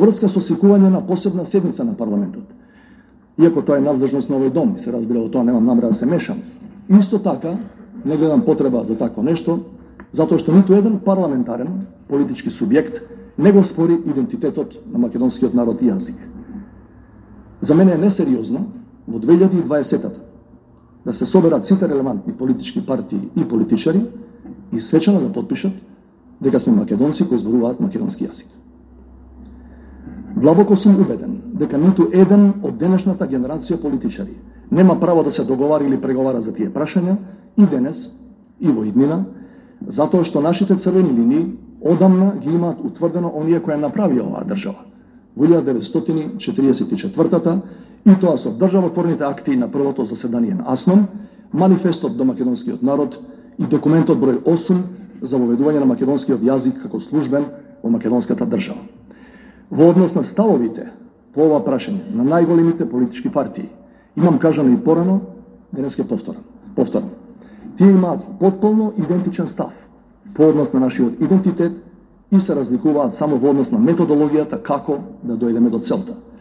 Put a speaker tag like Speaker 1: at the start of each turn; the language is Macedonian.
Speaker 1: врска со свикување на посебна седница на парламентот. Иако тоа е надлежност на овој дом, и се разбира во тоа немам намера да се мешам. Исто така, не гледам потреба за такво нешто, затоа што ниту еден парламентарен политички субјект не го спори идентитетот на македонскиот народ и јазик. За мене е несериозно во 2020-та да се соберат сите релевантни политички партии и политичари и свечано да подпишат дека сме македонци кои зборуваат македонски јазик. Длабоко сум убеден дека ниту еден од денешната генерација политичари нема право да се договара или преговара за тие прашања и денес, и во иднина, затоа што нашите црвени линии одамна ги имаат утврдено оние кои направија оваа држава во 1944-та, и тоа со државотворните акти на првото заседание на АСНОМ, манифестот до македонскиот народ и документот број 8 за воведување на македонскиот јазик како службен во македонската држава. Во однос на ставовите по ова прашање на најголемите политички партии, имам кажано и порано, денес ќе повторам. Тие имаат потполно идентичен став по однос на нашиот идентитет и се разликуваат само во однос на методологијата како да дојдеме до целта.